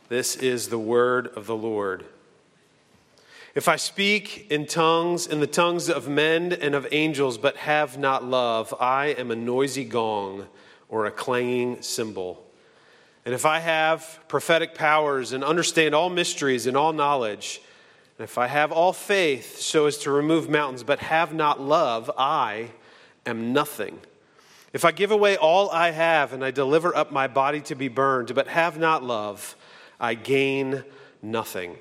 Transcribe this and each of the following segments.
This is the word of the Lord. If I speak in tongues, in the tongues of men and of angels, but have not love, I am a noisy gong or a clanging cymbal. And if I have prophetic powers and understand all mysteries and all knowledge, and if I have all faith so as to remove mountains, but have not love, I am nothing. If I give away all I have and I deliver up my body to be burned, but have not love, I gain nothing.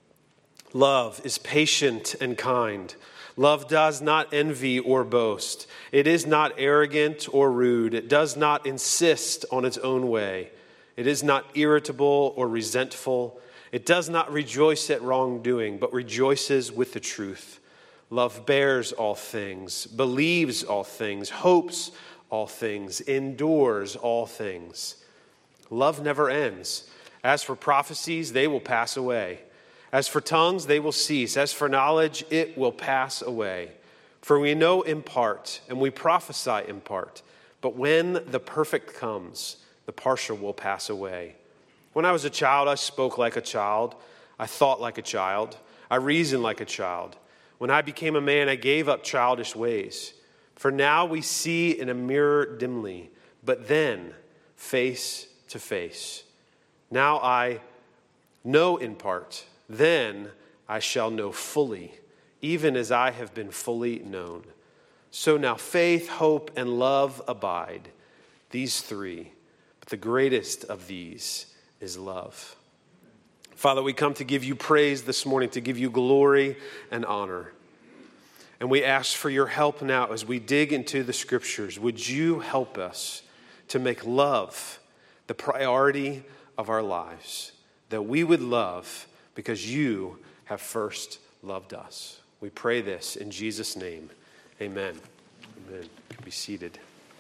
Love is patient and kind. Love does not envy or boast. It is not arrogant or rude. It does not insist on its own way. It is not irritable or resentful. It does not rejoice at wrongdoing, but rejoices with the truth. Love bears all things, believes all things, hopes all things, endures all things. Love never ends. As for prophecies, they will pass away. As for tongues, they will cease. As for knowledge, it will pass away. For we know in part, and we prophesy in part. But when the perfect comes, the partial will pass away. When I was a child, I spoke like a child. I thought like a child. I reasoned like a child. When I became a man, I gave up childish ways. For now we see in a mirror dimly, but then face to face. Now I know in part, then I shall know fully, even as I have been fully known. So now faith, hope, and love abide, these three, but the greatest of these is love. Father, we come to give you praise this morning, to give you glory and honor. And we ask for your help now as we dig into the scriptures. Would you help us to make love the priority of our lives, that we would love because you have first loved us. We pray this in Jesus' name. Amen. Amen. You can be seated.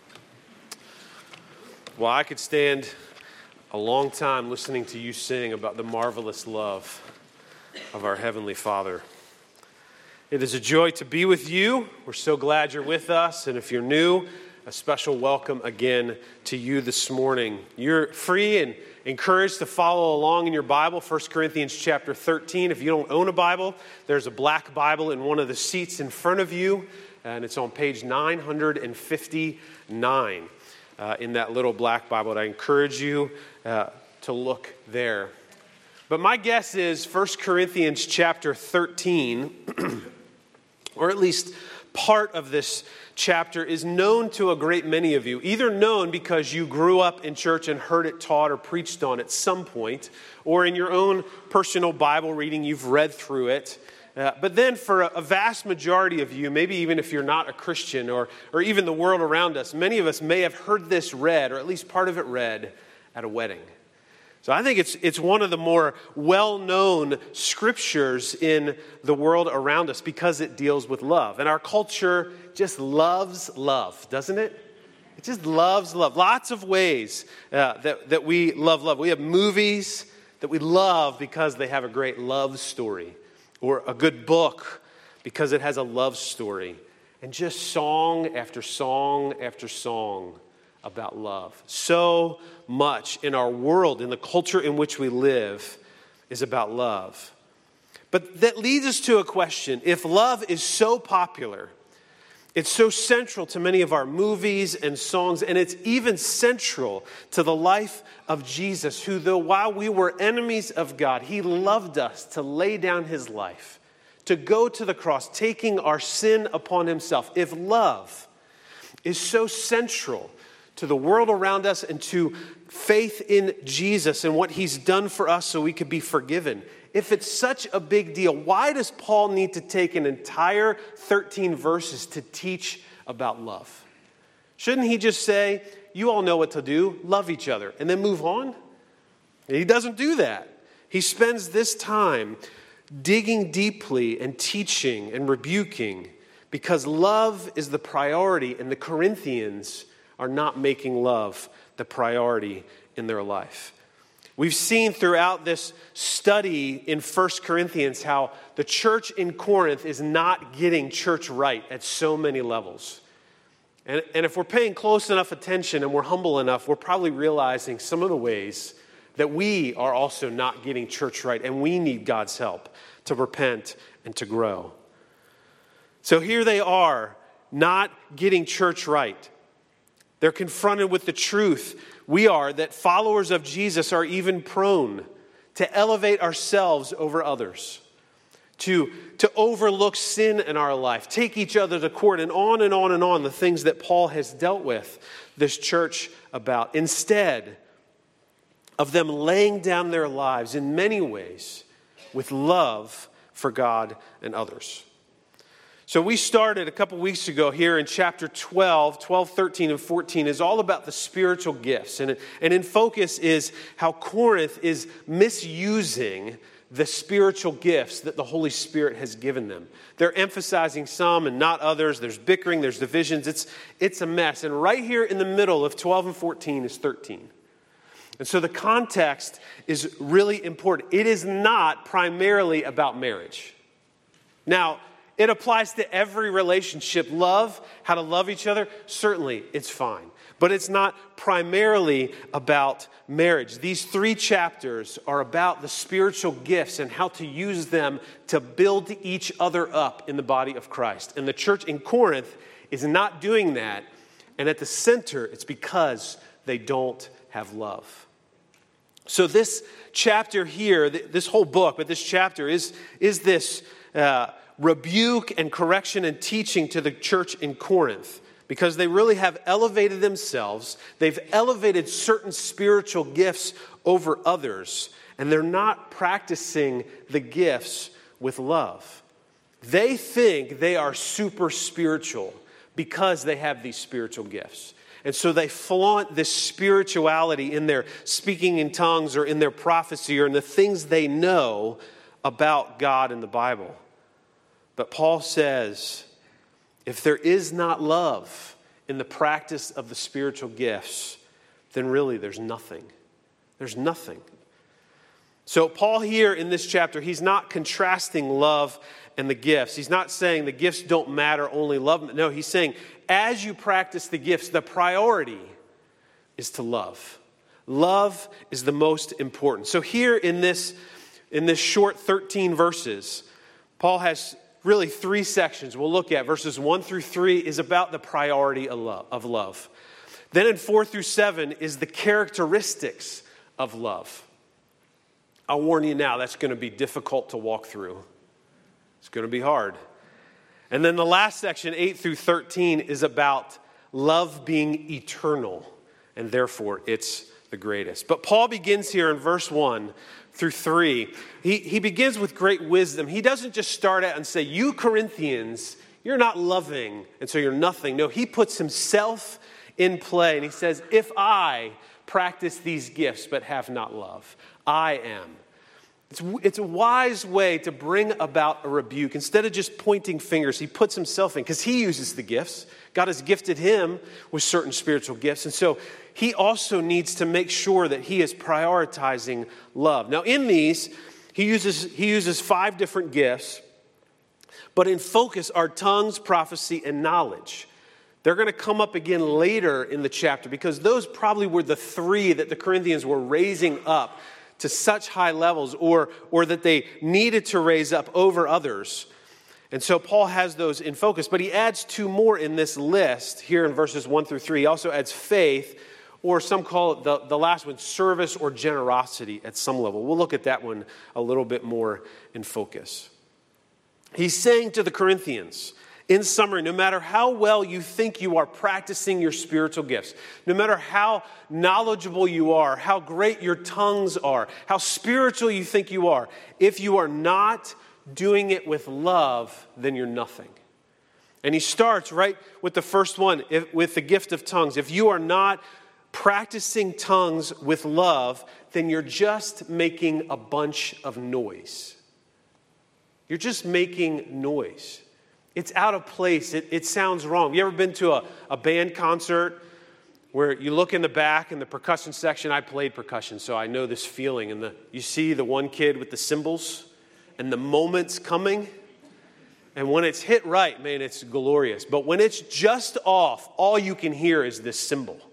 Well, I could stand a long time listening to you sing about the marvelous love of our Heavenly Father. It is a joy to be with you. We're so glad you're with us. And if you're new, a special welcome again to you this morning. You're free and encouraged to follow along in your Bible, 1 Corinthians chapter 13. If you don't own a Bible, there's a black Bible in one of the seats in front of you, and it's on page 959 in that little black Bible. And I encourage you to look there. But my guess is 1 Corinthians chapter 13, or at least part of this chapter, is known to a great many of you. Either known because you grew up in church and heard it taught or preached on at some point, or in your own personal Bible reading, you've read through it. But then for a vast majority of you, maybe even if you're not a Christian or even the world around us, many of us may have heard this read, or at least part of it read, at a wedding. So I think it's one of the more well-known scriptures in the world around us because it deals with love. And our culture just loves love, doesn't it? It just loves love. Lots of ways that we love love. We have movies that we love because they have a great love story, or a good book because it has a love story, and just song after song after song about love. So much in our world, in the culture in which we live, is about love. But that leads us to a question. If love is so popular, it's so central to many of our movies and songs, and it's even central to the life of Jesus, who, though while we were enemies of God, he loved us to lay down his life, to go to the cross, taking our sin upon himself. If love is so central to the world around us and to faith in Jesus and what he's done for us so we could be forgiven, if it's such a big deal, why does Paul need to take an entire 13 verses to teach about love? Shouldn't he just say, you all know what to do, love each other, and then move on? He doesn't do that. He spends this time digging deeply and teaching and rebuking because love is the priority, and the Corinthians are not making love the priority in their life. We've seen throughout this study in 1 Corinthians how the church in Corinth is not getting church right at so many levels. And if we're paying close enough attention and we're humble enough, we're probably realizing some of the ways that we are also not getting church right, and we need God's help to repent and to grow. So here they are, not getting church right. They're confronted with the truth. We are that followers of Jesus are even prone to elevate ourselves over others, to overlook sin in our life, take each other to court, and on and on and on, the things that Paul has dealt with this church about, instead of them laying down their lives in many ways with love for God and others. So we started a couple weeks ago here in chapter 12, 13, and 14 is all about the spiritual gifts. And in focus is how Corinth is misusing the spiritual gifts that the Holy Spirit has given them. They're emphasizing some and not others. There's bickering, there's divisions. It's a mess. And right here in the middle of 12 and 14 is 13. And so the context is really important. It is not primarily about marriage. Now, it applies to every relationship. Love, how to love each other, certainly it's fine. But it's not primarily about marriage. These 3 chapters are about the spiritual gifts and how to use them to build each other up in the body of Christ. And the church in Corinth is not doing that. And at the center, it's because they don't have love. So this chapter here, this whole book, but this chapter is this rebuke and correction and teaching to the church in Corinth, because they really have elevated themselves. They've elevated certain spiritual gifts over others, and they're not practicing the gifts with love. They think they are super spiritual because they have these spiritual gifts. And so they flaunt this spirituality in their speaking in tongues or in their prophecy or in the things they know about God in the Bible. But Paul says, if there is not love in the practice of the spiritual gifts, then really there's nothing. There's nothing. So Paul here in this chapter, he's not contrasting love and the gifts. He's not saying the gifts don't matter, only love. No, he's saying as you practice the gifts, the priority is to love. Love is the most important. So here in this short 13 verses, Paul has really 3 sections we'll look at. Verses 1 through 3 is about the priority of love. Then in 4 through 7 is the characteristics of love. I'll warn you now, that's going to be difficult to walk through. It's going to be hard. And then the last section, 8 through 13, is about love being eternal, and therefore it's the greatest. But Paul begins here in verse 1 through 3. He begins with great wisdom. He doesn't just start out and say, you Corinthians, you're not loving, and so you're nothing. No, he puts himself in play, and he says, if I practice these gifts but have not love, I am. It's a wise way to bring about a rebuke. Instead of just pointing fingers, he puts himself in, because he uses the gifts. God has gifted him with certain spiritual gifts. And so he also needs to make sure that he is prioritizing love. Now in these, he uses 5 different gifts, but in focus are tongues, prophecy, and knowledge. They're going to come up again later in the chapter, because those probably were the 3 that the Corinthians were raising up to such high levels, or that they needed to raise up over others. And so Paul has those in focus, but he adds 2 more in this list here in verses 1 through 3. He also adds faith, or some call it the last one, service or generosity at some level. We'll look at that one a little bit more in focus. He's saying to the Corinthians, in summary, no matter how well you think you are practicing your spiritual gifts, no matter how knowledgeable you are, how great your tongues are, how spiritual you think you are, if you are not doing it with love, then you're nothing. And he starts right with the first one, with the gift of tongues. If you are not practicing tongues with love, then you're just making a bunch of noise. You're just making noise. It's out of place. It sounds wrong. You ever been to a band concert where you look in the back in the percussion section? I played percussion, so I know this feeling. And you see the one kid with the cymbals, and the moment's coming. And when it's hit right, man, it's glorious. But when it's just off, all you can hear is this cymbal.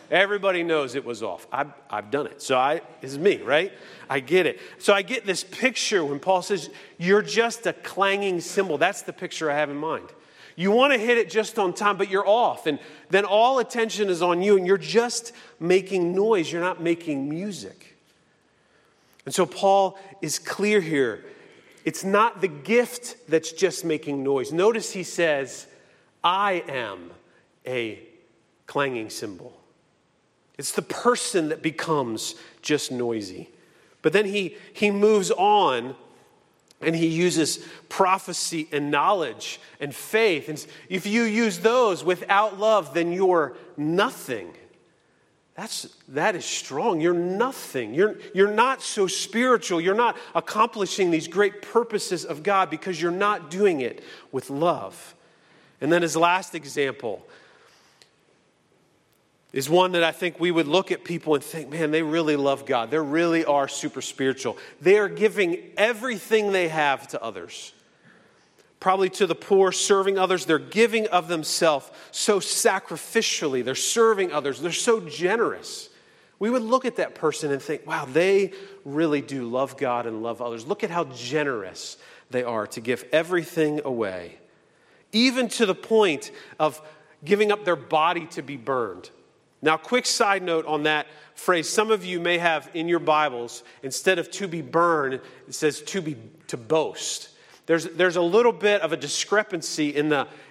Everybody knows it was off. I've done it. So this is me, right? I get it. So I get this picture when Paul says, you're just a clanging cymbal. That's the picture I have in mind. You want to hit it just on time, but you're off. And then all attention is on you, and you're just making noise. You're not making music. And so Paul is clear here. It's not the gift that's just making noise. Notice he says, I am a clanging cymbal. It's the person that becomes just noisy. But then he moves on, and he uses prophecy and knowledge and faith. And if you use those without love, then you're nothing. That is strong. You're nothing. You're not so spiritual. You're not accomplishing these great purposes of God because you're not doing it with love. And then his last example is one that I think we would look at people and think, man, they really love God. They really are super spiritual. They are giving everything they have to others. Probably to the poor, serving others. They're giving of themselves so sacrificially. They're serving others. They're so generous. We would look at that person and think, wow, they really do love God and love others. Look at how generous they are to give everything away. Even to the point of giving up their body to be burned. Now, quick side note on that phrase. Some of you may have in your Bibles, instead of to be burned, it says to boast. There's a little bit of a discrepancy in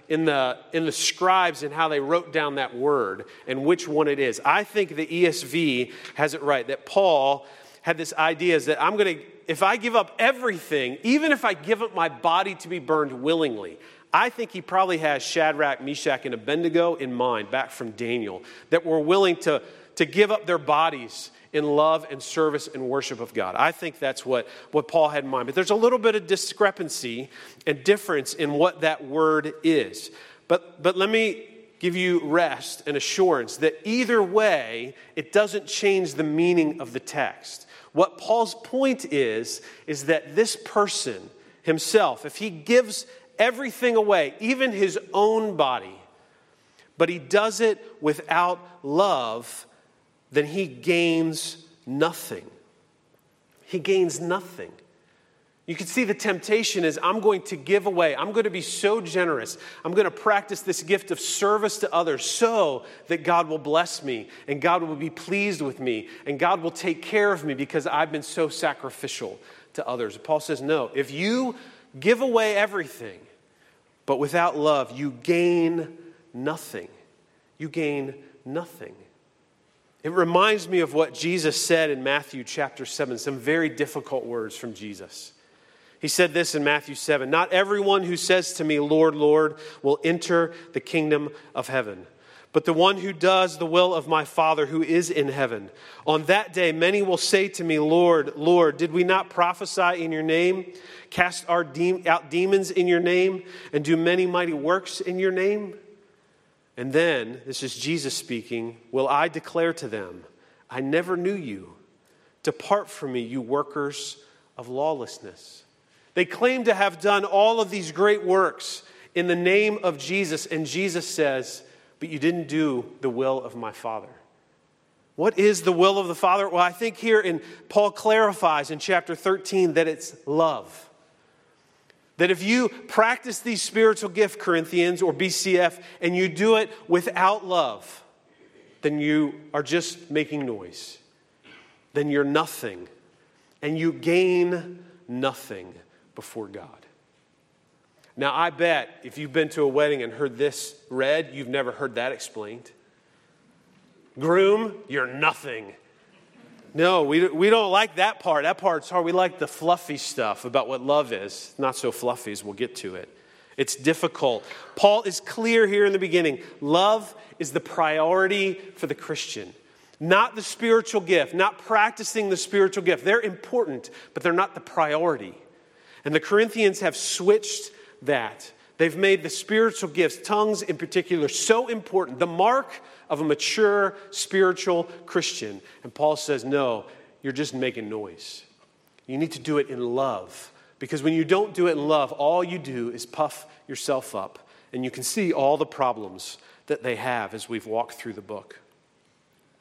the scribes and how they wrote down that word and which one it is. I think the ESV has it right, that Paul had this idea is that if I give up everything, even if I give up my body to be burned willingly, I think he probably has Shadrach, Meshach, and Abednego in mind, back from Daniel, that were willing to give up their bodies in love and service and worship of God. I think that's what Paul had in mind. But there's a little bit of discrepancy and difference in what that word is. But let me give you rest and assurance that either way, it doesn't change the meaning of the text. What Paul's point is that this person himself, if he gives everything away, even his own body, but he does it without love, then he gains nothing. He gains nothing. You can see the temptation is I'm going to give away. I'm going to be so generous. I'm going to practice this gift of service to others so that God will bless me and God will be pleased with me and God will take care of me because I've been so sacrificial to others. Paul says, no, if you give away everything, but without love, you gain nothing. You gain nothing. It reminds me of what Jesus said in Matthew chapter 7, some very difficult words from Jesus. He said this in Matthew 7, "Not everyone who says to me, 'Lord, Lord,' will enter the kingdom of heaven, but the one who does the will of my Father who is in heaven. On that day, many will say to me, 'Lord, Lord, did we not prophesy in your name, cast out demons in your name, and do many mighty works in your name?' And then, this is Jesus speaking, will I declare to them, 'I never knew you. Depart from me, you workers of lawlessness.'" They claim to have done all of these great works in the name of Jesus, and Jesus says, "But you didn't do the will of my Father." What is the will of the Father? Well, I think here Paul clarifies in chapter 13 that it's love. That if you practice these spiritual gifts, Corinthians or BCF, and you do it without love, then you are just making noise. Then you're nothing. And you gain nothing before God. Now, I bet if you've been to a wedding and heard this read, you've never heard that explained. Groom, you're nothing. No, we don't like that part. That part's hard. We like the fluffy stuff about what love is. Not so fluffy as we'll get to it. It's difficult. Paul is clear here in the beginning. Love is the priority for the Christian. Not the spiritual gift, not practicing the spiritual gift. They're important, but they're not the priority. And the Corinthians have switched that. They've made the spiritual gifts, tongues in particular, so important. The mark of a mature spiritual Christian. And Paul says, no, you're just making noise. You need to do it in love. Because when you don't do it in love, all you do is puff yourself up. And you can see all the problems that they have as we've walked through the book.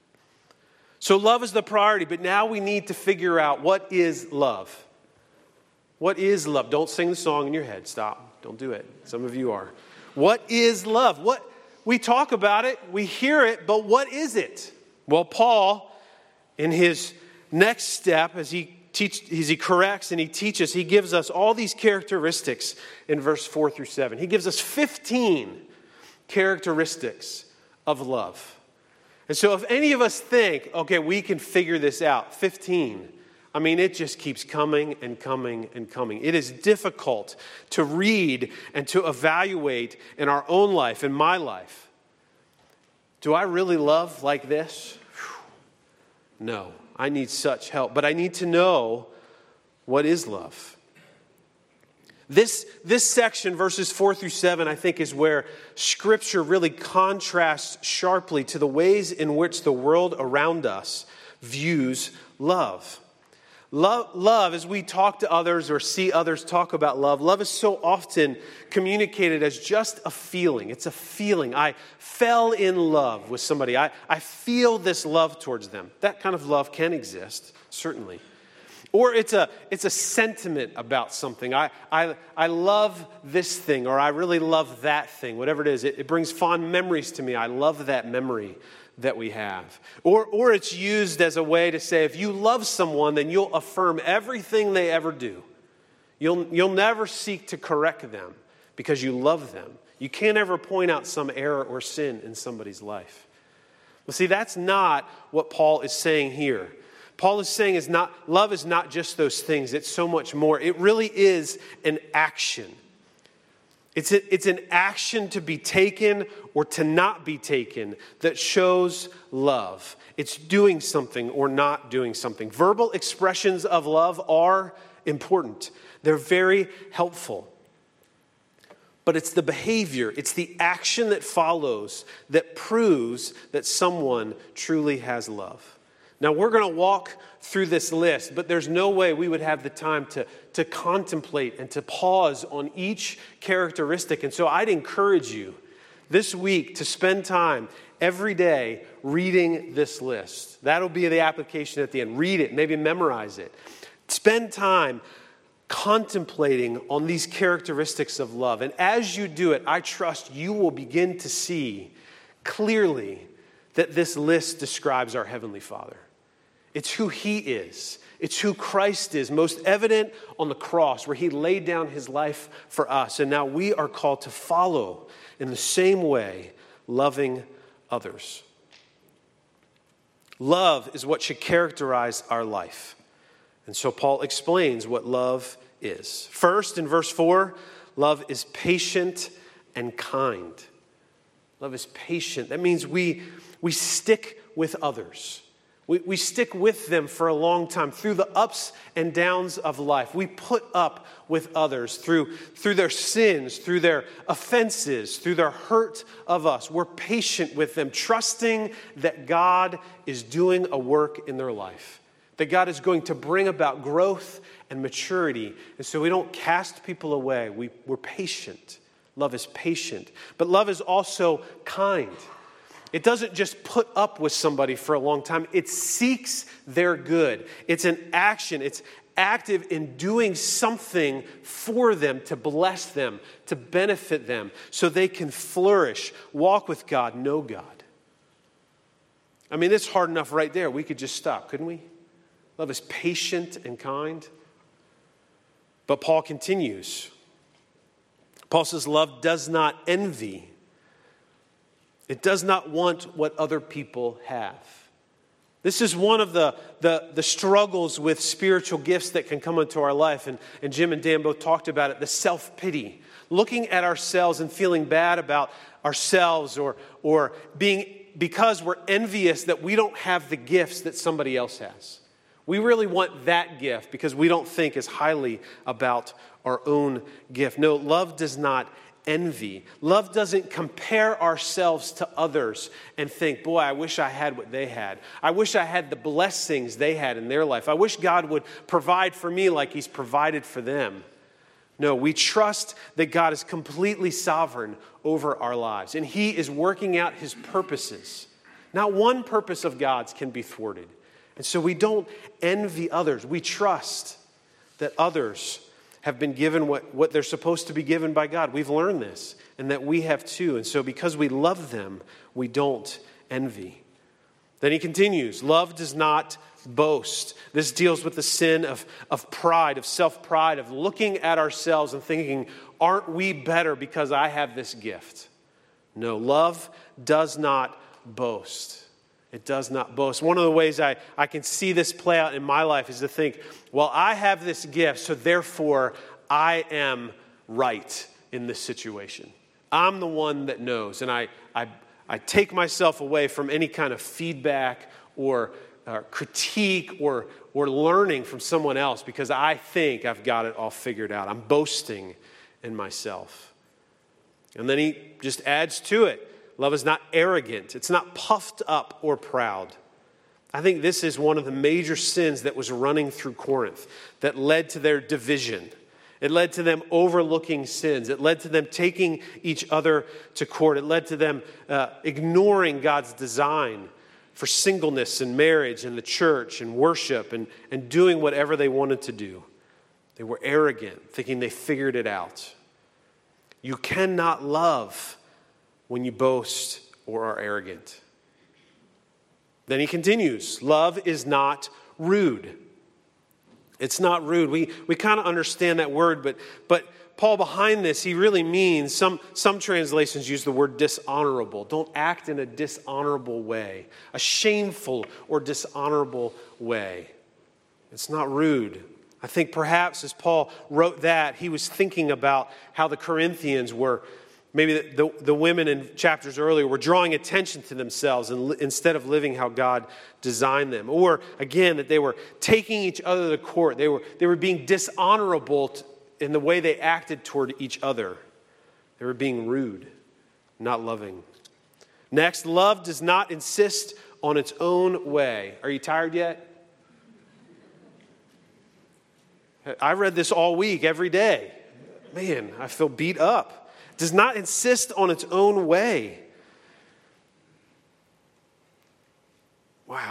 So love is the priority, but now we need to figure out, what is love? What is love? Don't sing the song in your head. Stop. Don't do it. Some of you are. What is love? We talk about it, we hear it, but what is it? Well, Paul, in his next step, as he corrects and he teaches, he gives us all these characteristics in verse 4 through 7. He gives us 15 characteristics of love. And so if any of us think, okay, we can figure this out, 15, I mean, it just keeps coming and coming and coming. It is difficult to read and to evaluate in our own life, in my life. Do I really love like this? No, I need such help. But I need to know, what is love? This section, verses 4 through 7, I think is where Scripture really contrasts sharply to the ways in which the world around us views love. Love, as we talk to others or see others talk about love is so often communicated as just a feeling. It's a feeling. I fell in love with somebody. I feel this love towards them. That kind of love can exist, certainly. Or it's a sentiment about something. I love this thing, or I really love that thing, whatever it is. It brings fond memories to me. I love that memory that we have. Or it's used as a way to say, if you love someone, then you'll affirm everything they ever do. You'll never seek to correct them because you love them. You can't ever point out some error or sin in somebody's life. Well, see, that's not what Paul is saying here. Paul is saying love is not just those things. It's so much more. It really is an action. It's an action to be taken or to not be taken that shows love. It's doing something or not doing something. Verbal expressions of love are important. They're very helpful. But it's the behavior, it's the action that follows that proves that someone truly has love. Now, we're going to walk through this list, but there's no way we would have the time to contemplate and to pause on each characteristic. And so I'd encourage you this week to spend time every day reading this list. That'll be the application at the end. Read it, maybe memorize it. Spend time contemplating on these characteristics of love. And as you do it, I trust you will begin to see clearly that this list describes our Heavenly Father. It's who He is. It's who Christ is, most evident on the cross where He laid down His life for us. And now we are called to follow in the same way, loving others. Love is what should characterize our life. And so Paul explains what love is. First, in verse 4, love is patient and kind. Love is patient. That means we stick with others. We stick with them for a long time through the ups and downs of life. We put up with others through their sins, through their offenses, through their hurt of us. We're patient with them, trusting that God is doing a work in their life, that God is going to bring about growth and maturity. And so we don't cast people away. We're patient. Love is patient. But love is also kind. It doesn't just put up with somebody for a long time. It seeks their good. It's an action. It's active in doing something for them, to bless them, to benefit them, so they can flourish, walk with God, know God. I mean, it's hard enough right there. We could just stop, couldn't we? Love is patient and kind. But Paul continues. Paul says, love does not envy. It does not want what other people have. This is one of the struggles with spiritual gifts that can come into our life. And Jim and Dan both talked about it, the self-pity. Looking at ourselves and feeling bad about ourselves or being, because we're envious that we don't have the gifts that somebody else has. We really want that gift because we don't think as highly about our own gift. No, love does not envy. Love doesn't compare ourselves to others and think, boy, I wish I had what they had. I wish I had the blessings they had in their life. I wish God would provide for me like He's provided for them. No, we trust that God is completely sovereign over our lives, and He is working out His purposes. Not one purpose of God's can be thwarted. And so we don't envy others. We trust that others have been given what they're supposed to be given by God. We've learned this, and that we have too. And so because we love them, we don't envy. Then he continues, love does not boast. This deals with the sin of pride, of self-pride, of looking at ourselves and thinking, aren't we better because I have this gift? No, love does not boast. It does not boast. One of the ways I can see this play out in my life is to think, well, I have this gift, so therefore I am right in this situation. I'm the one that knows, and I take myself away from any kind of feedback or critique or learning from someone else because I think I've got it all figured out. I'm boasting in myself. And then he just adds to it. Love is not arrogant. It's not puffed up or proud. I think this is one of the major sins that was running through Corinth that led to their division. It led to them overlooking sins. It led to them taking each other to court. It led to them ignoring God's design for singleness and marriage and the church and worship and doing whatever they wanted to do. They were arrogant, thinking they figured it out. You cannot love when you boast or are arrogant. Then he continues, love is not rude. It's not rude. We kind of understand that word, but Paul behind this, he really means, some translations use the word dishonorable. Don't act in a dishonorable way, a shameful or dishonorable way. It's not rude. I think perhaps as Paul wrote that, he was thinking about how the Corinthians were, maybe the women in chapters earlier were drawing attention to themselves instead of living how God designed them. Or, again, that they were taking each other to court. They were being dishonorable in the way they acted toward each other. They were being rude, not loving. Next, love does not insist on its own way. Are you tired yet? I read this all week, every day. Man, I feel beat up. Does not insist on its own way. Wow.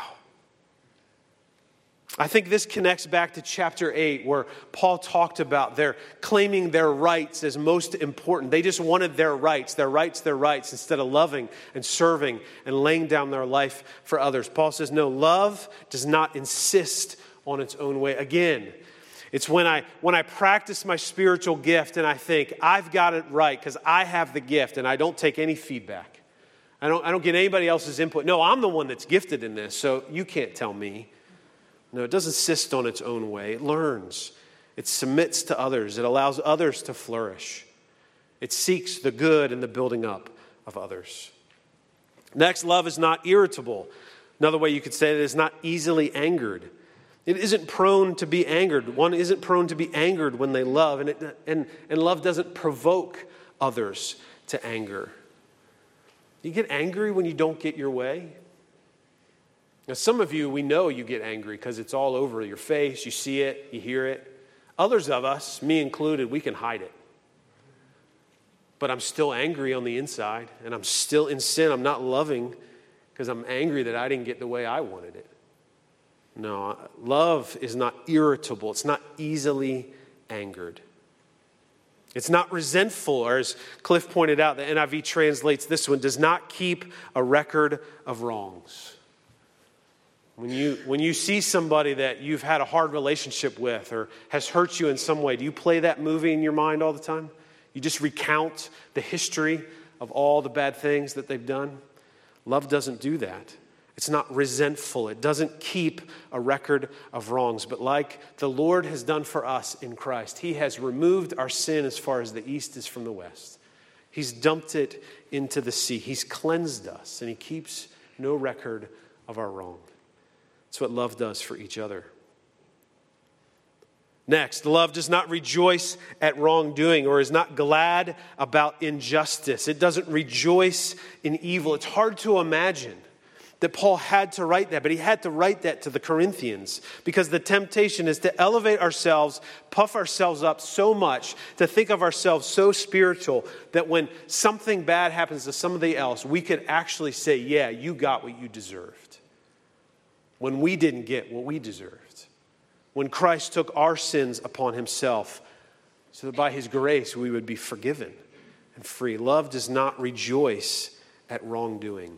I think this connects back to chapter 8 where Paul talked about their claiming their rights as most important. They just wanted their rights, instead of loving and serving and laying down their life for others. Paul says, no, love does not insist on its own way. Again, it's when I practice my spiritual gift and I think I've got it right because I have the gift and I don't take any feedback. I don't get anybody else's input. No, I'm the one that's gifted in this, so you can't tell me. No, it doesn't insist on its own way. It learns. It submits to others. It allows others to flourish. It seeks the good and the building up of others. Next, love is not irritable. Another way you could say it is not easily angered. It isn't prone to be angered. One isn't prone to be angered when they love, and love doesn't provoke others to anger. You get angry when you don't get your way. Now, some of you, we know you get angry because it's all over your face. You see it, you hear it. Others of us, me included, we can hide it. But I'm still angry on the inside, and I'm still in sin. I'm not loving because I'm angry that I didn't get the way I wanted it. No, love is not irritable. It's not easily angered. It's not resentful, or as Cliff pointed out, the NIV translates this one, does not keep a record of wrongs. When you see somebody that you've had a hard relationship with or has hurt you in some way, do you play that movie in your mind all the time? You just recount the history of all the bad things that they've done? Love doesn't do that. It's not resentful. It doesn't keep a record of wrongs. But like the Lord has done for us in Christ, He has removed our sin as far as the east is from the west. He's dumped it into the sea. He's cleansed us, and He keeps no record of our wrong. That's what love does for each other. Next, love does not rejoice at wrongdoing or is not glad about injustice. It doesn't rejoice in evil. It's hard to imagine that Paul had to write that, but he had to write that to the Corinthians because the temptation is to elevate ourselves, puff ourselves up so much, to think of ourselves so spiritual that when something bad happens to somebody else, we could actually say, yeah, you got what you deserved. When we didn't get what we deserved. When Christ took our sins upon himself so that by his grace we would be forgiven and free. Love does not rejoice at wrongdoing.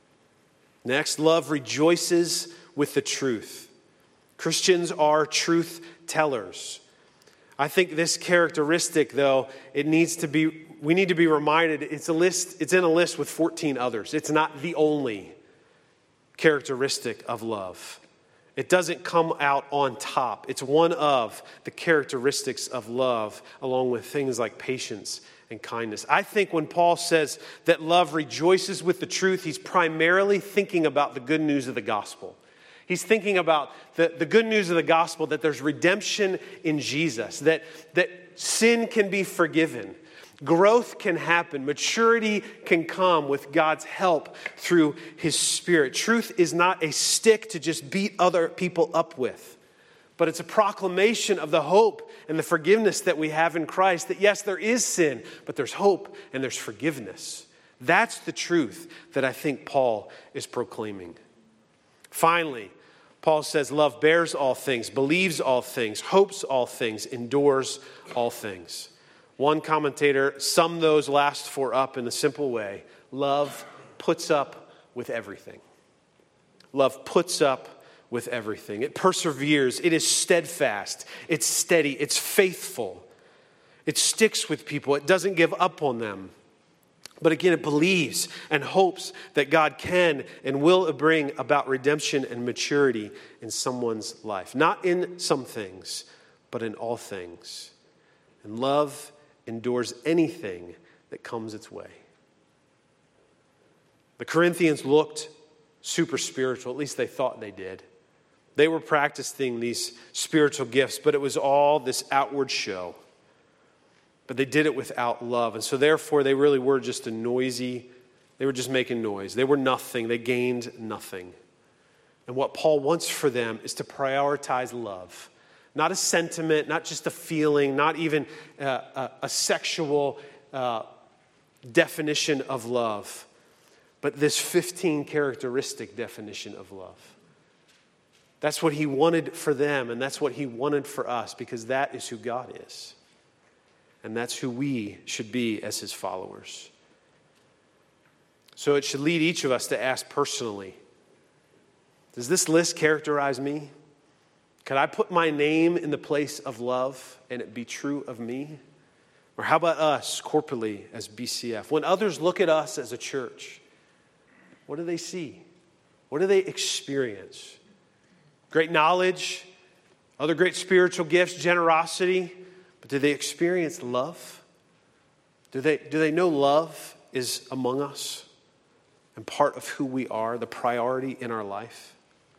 Next, love rejoices with the truth. Christians are truth tellers. I think this characteristic, though, we need to be reminded it's in a list with 14 others. It's not the only characteristic of love. It doesn't come out on top. It's one of the characteristics of love, along with things like patience and kindness. I think when Paul says that love rejoices with the truth, he's primarily thinking about the good news of the gospel. He's thinking about the good news of the gospel, that there's redemption in Jesus, that sin can be forgiven, growth can happen, maturity can come with God's help through his Spirit. Truth is not a stick to just beat other people up with, but it's a proclamation of the hope and the forgiveness that we have in Christ, that yes, there is sin, but there's hope and there's forgiveness. That's the truth that I think Paul is proclaiming. Finally, Paul says love bears all things, believes all things, hopes all things, endures all things. One commentator summed those last four up in a simple way. Love puts up with everything. Love puts up with everything. It perseveres. It is steadfast. It's steady. It's faithful. It sticks with people. It doesn't give up on them. But again, it believes and hopes that God can and will bring about redemption and maturity in someone's life. Not in some things, but in all things. And love endures anything that comes its way. The Corinthians looked super spiritual. At least they thought they did. They were practicing these spiritual gifts, but it was all this outward show. But they did it without love. And so therefore, they really were just they were just making noise. They were nothing. They gained nothing. And what Paul wants for them is to prioritize love. Not a sentiment, not just a feeling, not even a sexual definition of love, but this 15 characteristic definition of love. That's what he wanted for them, and that's what he wanted for us, because that is who God is. And that's who we should be as his followers. So it should lead each of us to ask personally, does this list characterize me? Could I put my name in the place of love and it be true of me? Or how about us corporately as BCF? When others look at us as a church, what do they see? What do they experience? Great knowledge, other great spiritual gifts, generosity, but do they experience love? Do they know love is among us and part of who we are, the priority in our life?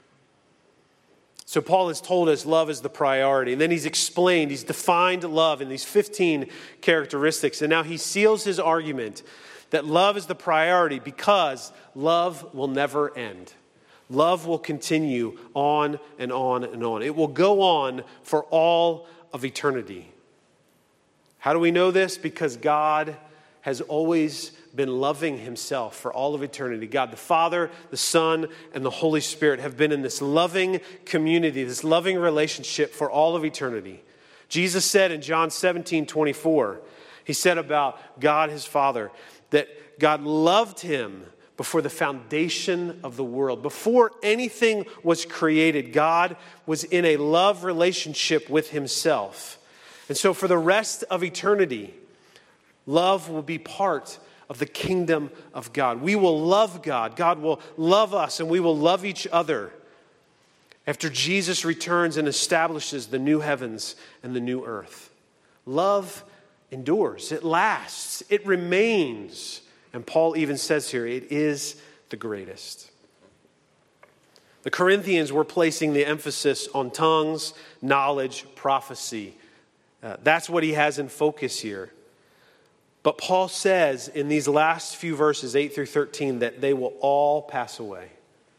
So Paul has told us love is the priority. And then he's defined love in these 15 characteristics. And now he seals his argument that love is the priority because love will never end. Love will continue on and on and on. It will go on for all of eternity. How do we know this? Because God has always been loving himself for all of eternity. God the Father, the Son, and the Holy Spirit have been in this loving community, this loving relationship for all of eternity. Jesus said in John 17:24, he said about God his Father, that God loved him before the foundation of the world. Before anything was created, God was in a love relationship with himself. And so for the rest of eternity, love will be part of the kingdom of God. We will love God. God will love us, and we will love each other after Jesus returns and establishes the new heavens and the new earth. Love endures. It lasts. It remains. And Paul even says here, it is the greatest. The Corinthians were placing the emphasis on tongues, knowledge, prophecy. That's what he has in focus here. But Paul says in these last few verses, 8 through 13, that they will all pass away.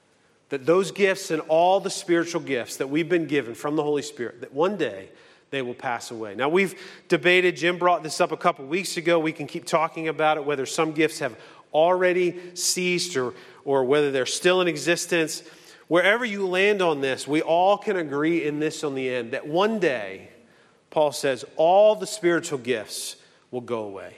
that those gifts and all the spiritual gifts that we've been given from the Holy Spirit, that one day they will pass away. Now, we've debated, Jim brought this up a couple weeks ago. We can keep talking about it, whether some gifts have already ceased or whether they're still in existence. Wherever you land on this, we all can agree in this on the end, that one day, Paul says, all the spiritual gifts will go away.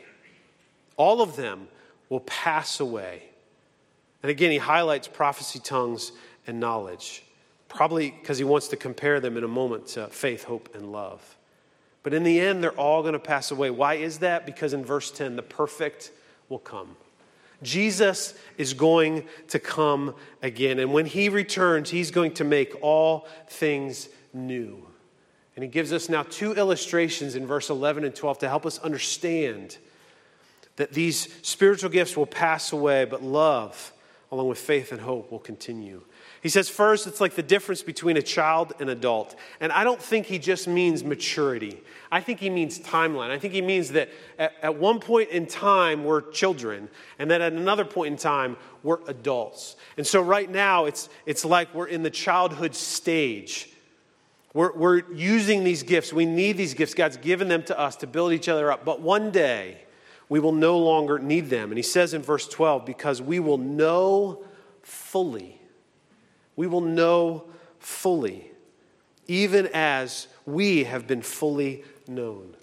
All of them will pass away. And again, he highlights prophecy, tongues, and knowledge. Probably because he wants to compare them in a moment to faith, hope, and love. But in the end, they're all going to pass away. Why is that? Because in verse 10, the perfect will come. Jesus is going to come again. And when he returns, he's going to make all things new. And he gives us now two illustrations in verse 11 and 12 to help us understand that these spiritual gifts will pass away, but love, along with faith and hope, will continue. He says, first, it's like the difference between a child and adult. And I don't think he just means maturity. I think he means timeline. I think he means that at one point in time, we're children, and then at another point in time, we're adults. And so right now, it's like we're in the childhood stage. We're using these gifts. We need these gifts. God's given them to us to build each other up. But one day, we will no longer need them. And he says in verse 12, because we will know fully. We will know fully, even as we have been fully known.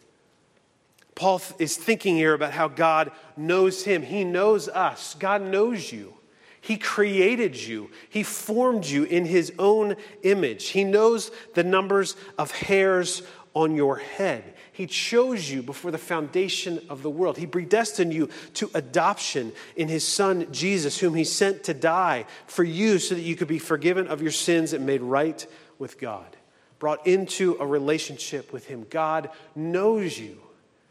Paul is thinking here about how God knows him. He knows us. God knows you. He created you. He formed you in his own image. He knows the numbers of hairs on your head. He chose you before the foundation of the world. He predestined you to adoption in his son Jesus, whom he sent to die for you so that you could be forgiven of your sins and made right with God. Brought into a relationship with him. God knows you.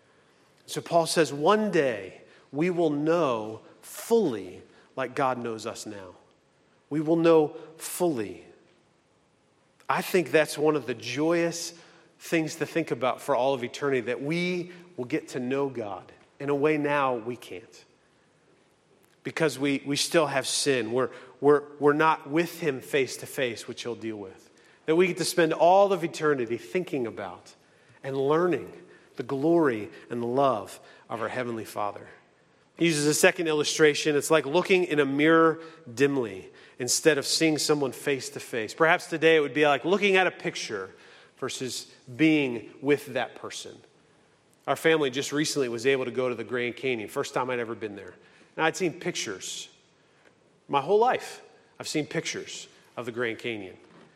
So Paul says one day we will know fully like God knows us now. We will know fully. I think that's one of the joyous things to think about for all of eternity, that we will get to know God in a way now we can't. Because we still have sin. We're not with him face to face, which he'll deal with. That we get to spend all of eternity thinking about and learning the glory and the love of our Heavenly Father. He uses a second illustration. It's like looking in a mirror dimly instead of seeing someone face to face. Perhaps today it would be like looking at a picture versus being with that person. Our family just recently was able to go to the Grand Canyon. First time I'd ever been there. Now, I'd seen pictures. My whole life, I've seen pictures of the Grand Canyon.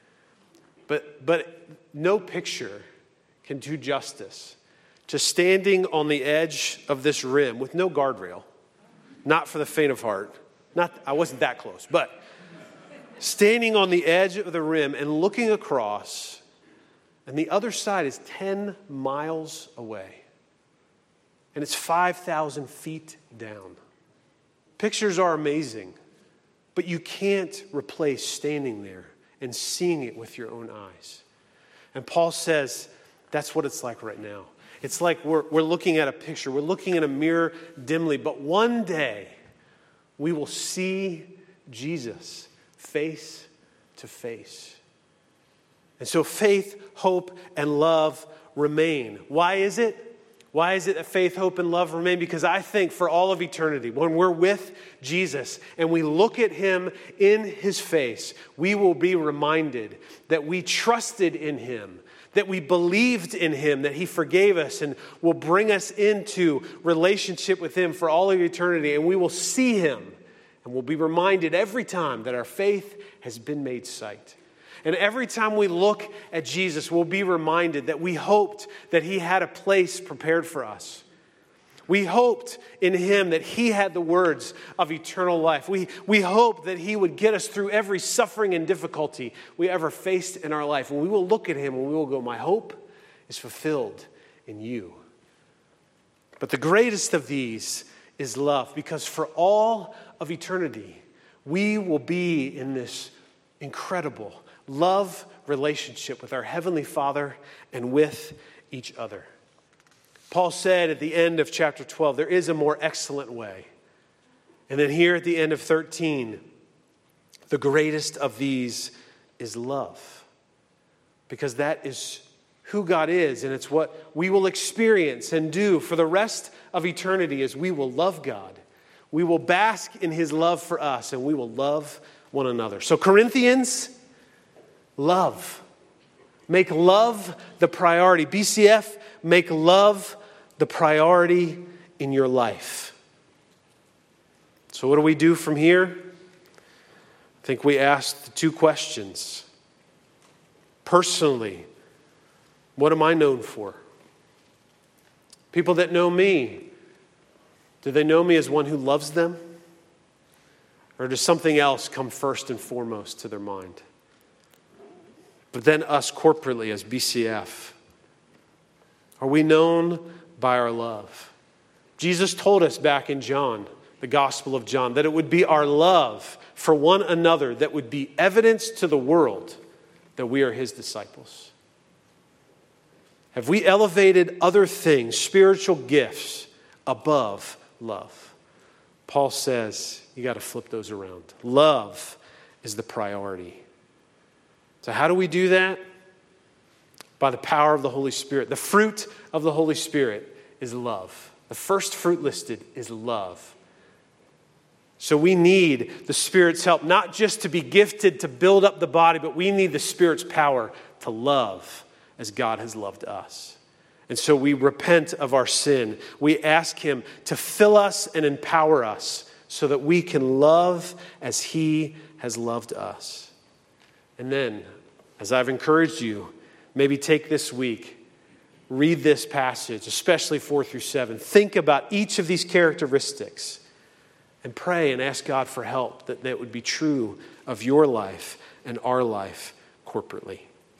But no picture can do justice to standing on the edge of this rim with no guardrail. Not for the faint of heart. I wasn't that close, but standing on the edge of the rim and looking across, and the other side is 10 miles away. And it's 5,000 feet down. Pictures are amazing, but you can't replace standing there and seeing it with your own eyes. And Paul says that's what it's like right now. It's like we're looking at a picture. We're looking in a mirror dimly. But one day, we will see Jesus face to face. And so faith, hope, and love remain. Why is it? Why is it that faith, hope, and love remain? Because I think for all of eternity, when we're with Jesus and we look at him in his face, we will be reminded that we trusted in him, that we believed in him, that he forgave us and will bring us into relationship with him for all of eternity. And we will see him and we'll be reminded every time that our faith has been made sight. And every time we look at Jesus, we'll be reminded that we hoped that he had a place prepared for us. We hoped in him that he had the words of eternal life. We hoped that he would get us through every suffering and difficulty we ever faced in our life. And we will look at him and we will go, my hope is fulfilled in you. But the greatest of these is love, because for all of eternity, we will be in this incredible love relationship with our Heavenly Father and with each other. Paul said at the end of chapter 12, there is a more excellent way. And then here at the end of 13, The greatest of these is love, because that is who God is, and it's what we will experience and do for the rest of eternity as we will love God. We will bask in his love for us, and we will love one another. So Corinthians, love. Make love the priority. BCF, make love the priority in your life. So what do we do from here? I think we ask the two questions. Personally, what am I known for? People that know me, do they know me as one who loves them? Or does something else come first and foremost to their mind? But then us corporately as BCF, are we known by our love? Jesus told us back in John, the Gospel of John, that it would be our love for one another that would be evidence to the world that we are his disciples. Have we elevated other things, spiritual gifts, above love? Paul says you got to flip those around. Love is the priority. So how do we do that? By the power of the Holy Spirit. The fruit of the Holy Spirit is love. The first fruit listed is love. So we need the Spirit's help, not just to be gifted to build up the body, but we need the Spirit's power to love as God has loved us. And so we repent of our sin. We ask him to fill us and empower us so that we can love as he has loved us. And then, as I've encouraged you, maybe take this week, read this passage, especially 4-7. Think about each of these characteristics and pray and ask God for help that would be true of your life and our life corporately.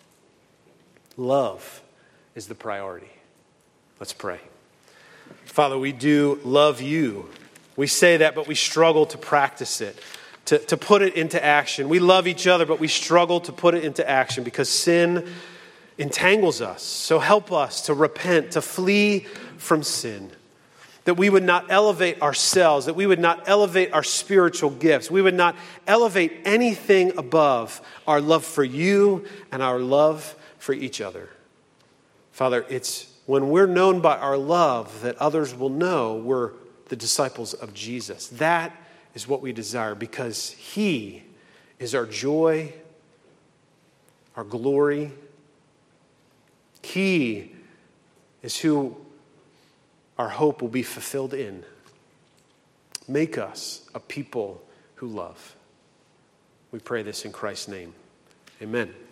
Love is the priority. Let's pray. Father, we do love you. We say that, but we struggle to practice it, to put it into action. We love each other, but we struggle to put it into action because sin entangles us. So help us to repent, to flee from sin. That we would not elevate ourselves, that we would not elevate our spiritual gifts. We would not elevate anything above our love for you and our love for each other. Father, it's when we're known by our love that others will know we're the disciples of Jesus. That is what we desire because he is our joy, our glory. He is who our hope will be fulfilled in. Make us a people who love. We pray this in Christ's name. Amen.